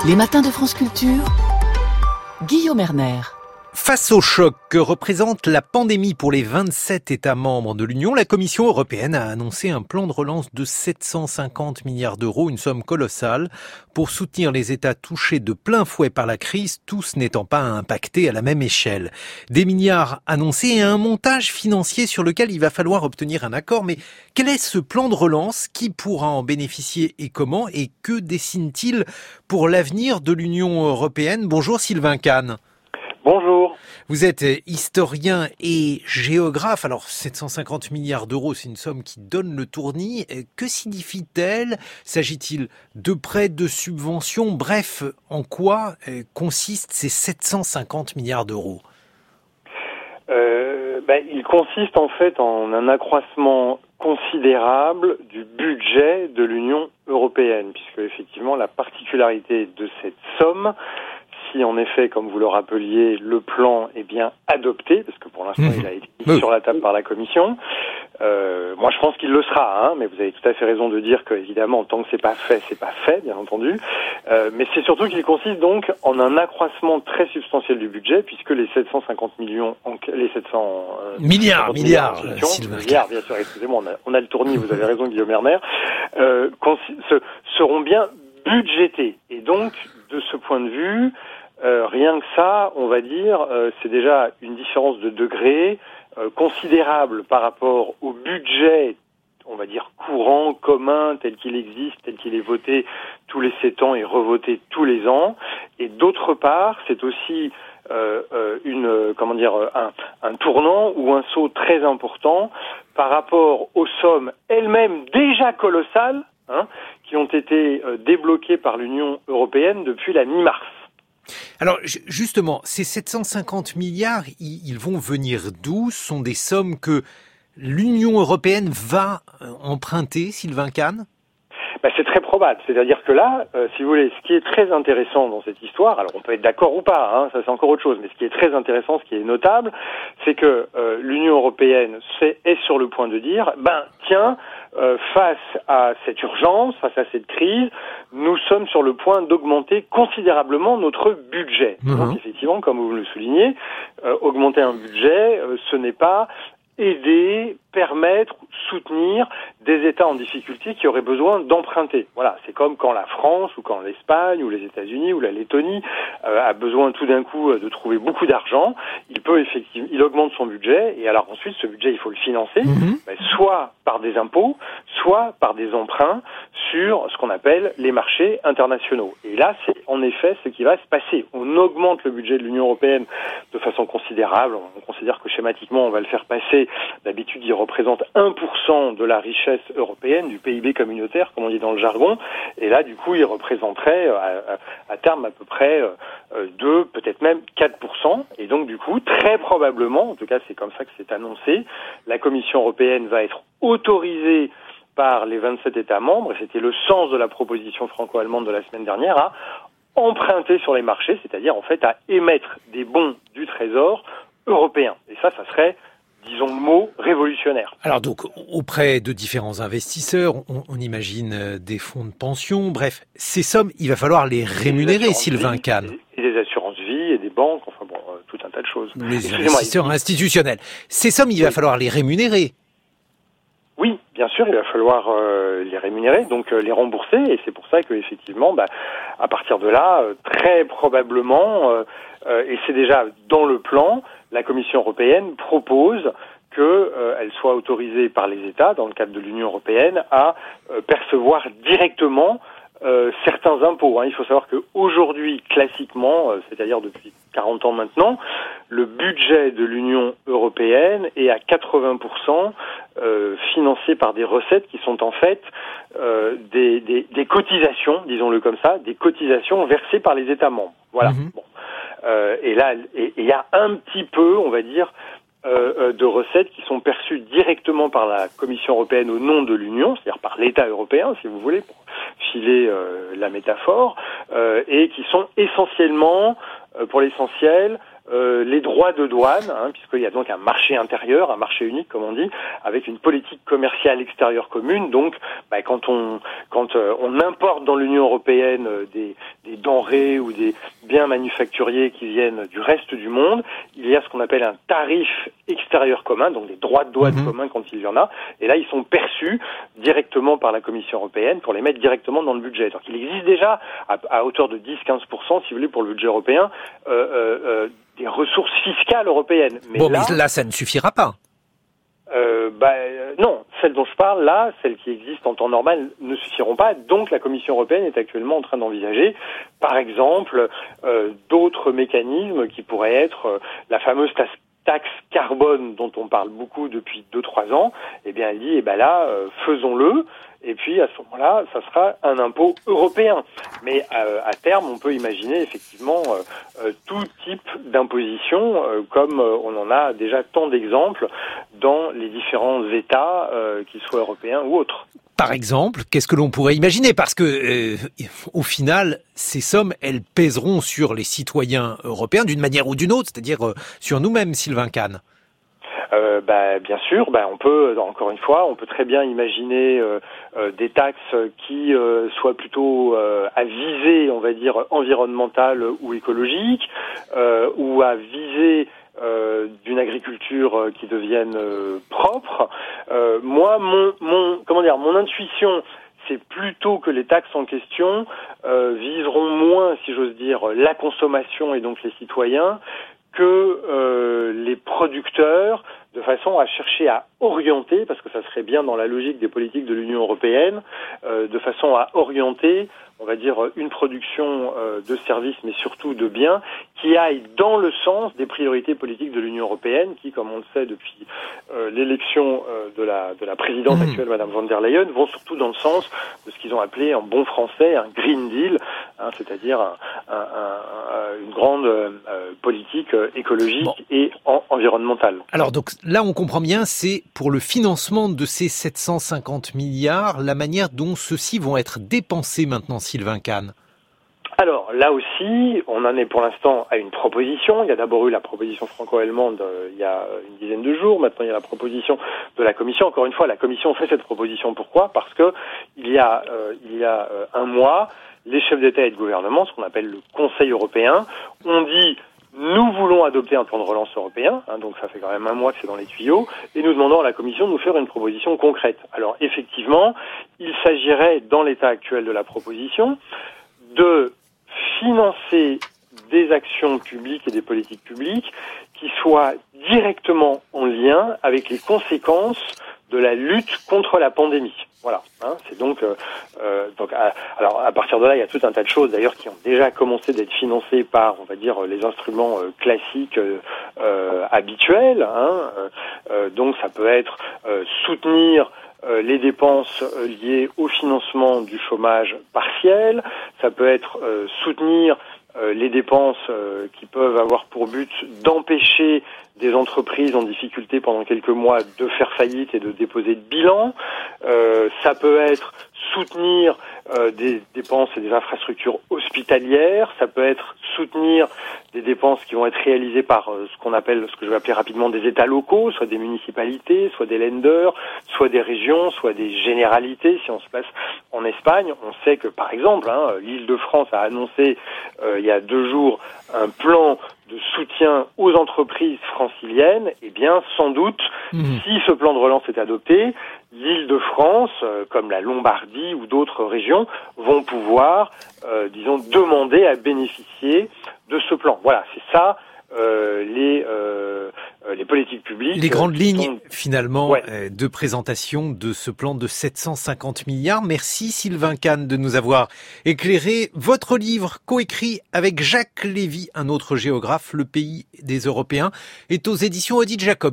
Les matins de France Culture, Guillaume Erner. Face au choc que représente la pandémie pour les 27 États membres de l'Union, la Commission européenne a annoncé un plan de relance de 750 milliards d'euros, une somme colossale, pour soutenir les États touchés de plein fouet par la crise, tous n'étant pas impactés à la même échelle. Des milliards annoncés et un montage financier sur lequel il va falloir obtenir un accord. Mais quel est ce plan de relance? Qui pourra en bénéficier et comment? Et que dessine-t-il pour l'avenir de l'Union européenne? Bonjour Sylvain Kahn. Bonjour. Vous êtes historien et géographe. Alors, 750 milliards d'euros, c'est une somme qui donne le tournis. Que signifie-t-elle? S'agit-il de prêts, de subventions? Bref, en quoi consistent ces 750 milliards d'euros? Il consiste en fait en un accroissement considérable du budget de l'Union européenne, puisque effectivement la particularité de cette somme, si en effet, comme vous le rappeliez, le plan est bien adopté, parce que pour l'instant il a été mis sur la table par la Commission, moi je pense qu'il le sera, mais vous avez tout à fait raison de dire que évidemment tant que c'est pas fait, bien entendu, mais c'est surtout qu'il consiste donc en un accroissement très substantiel du budget, puisque les 750 millions, les 700 milliards, milliards, bien sûr, excusez-moi, on a le tournis, vous avez raison Guillaume Erner, seront bien budgétés, et donc de ce point de vue, rien que ça, on va dire, c'est déjà une différence de degré considérable par rapport au budget, on va dire courant, commun, tel qu'il existe, tel qu'il est voté tous les 7 ans et revoté tous les ans. Et d'autre part, c'est aussi un tournant ou un saut très important par rapport aux sommes elles-mêmes déjà colossales, qui ont été débloquées par l'Union européenne depuis la mi-mars. Alors justement, ces 750 milliards, ils vont venir d'où? Ce sont des sommes que l'Union européenne va emprunter, Sylvain Kahn? C'est très probable. C'est-à-dire que là, si vous voulez, ce qui est très intéressant dans cette histoire, alors on peut être d'accord ou pas, ça c'est encore autre chose, mais ce qui est très intéressant, ce qui est notable, c'est que l'Union européenne est sur le point de dire, face à cette urgence, face à cette crise, nous sommes sur le point d'augmenter considérablement notre budget. Donc effectivement, comme vous le soulignez, augmenter un budget, ce n'est pas aider, permettre, soutenir des États en difficulté qui auraient besoin d'emprunter. Voilà, c'est comme quand la France ou quand l'Espagne ou les États-Unis ou la Lettonie a besoin tout d'un coup de trouver beaucoup d'argent, il augmente son budget et alors ensuite ce budget il faut le financer, soit par des impôts, soit par des emprunts sur ce qu'on appelle les marchés internationaux. Et là, c'est en effet ce qui va se passer. On augmente le budget de l'Union européenne de façon considérable. On considère que schématiquement, on va le faire passer. D'habitude, il représente 1% de la richesse européenne, du PIB communautaire, comme on dit dans le jargon. Et là, du coup, il représenterait à terme à peu près 2, peut-être même 4%. Et donc, du coup, très probablement, en tout cas, c'est comme ça que c'est annoncé, la Commission européenne va être autorisée par les 27 États membres, et c'était le sens de la proposition franco-allemande de la semaine dernière, à emprunter sur les marchés, c'est-à-dire en fait à émettre des bons du Trésor européen. Et ça serait, disons le mot, révolutionnaire. Alors donc, auprès de différents investisseurs, on imagine des fonds de pension, bref, ces sommes, il va falloir les rémunérer, Sylvain Kahn. Et des assurances-vie et des banques, tout un tas de choses. Les investisseurs institutionnels. Ces sommes, il va falloir les rémunérer. Oui, bien sûr, il va falloir les rémunérer, donc les rembourser, et c'est pour ça que effectivement, à partir de là, très probablement, et c'est déjà dans le plan, la Commission européenne propose qu'elle soit autorisée par les États, dans le cadre de l'Union européenne, à percevoir directement certains impôts. Il faut savoir qu'aujourd'hui, classiquement, c'est-à-dire depuis 40 ans maintenant, le budget de l'Union européenne est à 80% financé par des recettes qui sont en fait des cotisations, disons-le comme ça, des cotisations versées par les États membres. Voilà. Et là, il y a un petit peu, on va dire, de recettes qui sont perçues directement par la Commission européenne au nom de l'Union, c'est-à-dire par l'État européen, si vous voulez, pour filer la métaphore, et qui sont essentiellement, pour l'essentiel, les droits de douane, puisqu'il y a donc un marché intérieur, un marché unique, comme on dit, avec une politique commerciale extérieure commune. Donc, quand on importe dans l'Union européenne des denrées ou des biens manufacturiers qui viennent du reste du monde, il y a ce qu'on appelle un tarif extérieur commun, donc des droits de douane communs quand il y en a, et là ils sont perçus directement par la Commission européenne pour les mettre directement dans le budget. Donc il existe déjà à hauteur de 10-15%, si vous voulez, pour le budget européen, des ressources fiscales européennes. Mais là, ça ne suffira pas. Non, celles dont je parle là, celles qui existent en temps normal, ne suffiront pas. Donc la Commission européenne est actuellement en train d'envisager, par exemple, d'autres mécanismes qui pourraient être la fameuse taxe carbone dont on parle beaucoup depuis 2-3 ans. Eh bien, elle dit, faisons-le. Et puis, à ce moment-là, ça sera un impôt européen. Mais à terme, on peut imaginer effectivement tout type d'imposition, comme on en a déjà tant d'exemples dans les différents États, qu'ils soient européens ou autres. Par exemple, qu'est-ce que l'on pourrait imaginer ? Parce que, au final, ces sommes, elles pèseront sur les citoyens européens d'une manière ou d'une autre, c'est-à-dire sur nous-mêmes, Sylvain Kahn. Bien sûr, on peut, encore une fois, on peut très bien imaginer des taxes qui soient plutôt à visée, on va dire, environnementale ou écologique, ou à visée d'une agriculture qui devienne propre. Moi, mon intuition, c'est plutôt que les taxes en question viseront moins, si j'ose dire, la consommation et donc les citoyens, que les producteurs, de façon à chercher à orienter, parce que ça serait bien dans la logique des politiques de l'Union européenne, de façon à orienter, on va dire, une production de services, mais surtout de biens, qui aille dans le sens des priorités politiques de l'Union européenne, qui, comme on le sait depuis l'élection de la présidente actuelle, Madame von der Leyen, vont surtout dans le sens de ce qu'ils ont appelé en bon français un Green Deal, c'est-à-dire une grande politique écologique et environnementale. Alors donc là, on comprend bien, c'est pour le financement de ces 750 milliards, la manière dont ceux-ci vont être dépensés maintenant, Sylvain Kahn. Alors là aussi, on en est pour l'instant à une proposition. Il y a d'abord eu la proposition franco-allemande il y a une dizaine de jours. Maintenant, il y a la proposition de la Commission. Encore une fois, la Commission fait cette proposition. Pourquoi ? Parce que il y a un mois, les chefs d'État et de gouvernement, ce qu'on appelle le Conseil européen, ont dit: nous voulons adopter un plan de relance européen, donc ça fait quand même un mois que c'est dans les tuyaux, et nous demandons à la Commission de nous faire une proposition concrète. Alors effectivement, il s'agirait, dans l'état actuel de la proposition, de financer des actions publiques et des politiques publiques qui soient directement en lien avec les conséquences de la lutte contre la pandémie. Voilà. C'est donc alors à partir de là, il y a tout un tas de choses d'ailleurs qui ont déjà commencé d'être financées par, on va dire, les instruments classiques habituels. Donc ça peut être soutenir les dépenses liées au financement du chômage partiel, ça peut être soutenir les dépenses qui peuvent avoir pour but d'empêcher des entreprises en difficulté pendant quelques mois de faire faillite et de déposer de bilan. Ça peut être soutenir des dépenses et des infrastructures hospitalières. Ça peut être soutenir des dépenses qui vont être réalisées par ce que je vais appeler rapidement des États locaux, soit des municipalités, soit des lenders, soit des régions, soit des généralités. Si on se place en Espagne, on sait que, par exemple, l'Île-de-France a annoncé il y a 2 jours un plan de soutien aux entreprises franciliennes. Eh bien, sans doute, si ce plan de relance est adopté, l'Île-de-France, comme la Lombardie ou d'autres régions, vont pouvoir, demander à bénéficier de ce plan. Voilà, c'est ça les politiques publiques. Les grandes lignes, finalement, de présentation de ce plan de 750 milliards. Merci Sylvain Kahn de nous avoir éclairé. Votre livre, coécrit avec Jacques Lévy, un autre géographe, Le pays des Européens, est aux éditions Odile Jacob.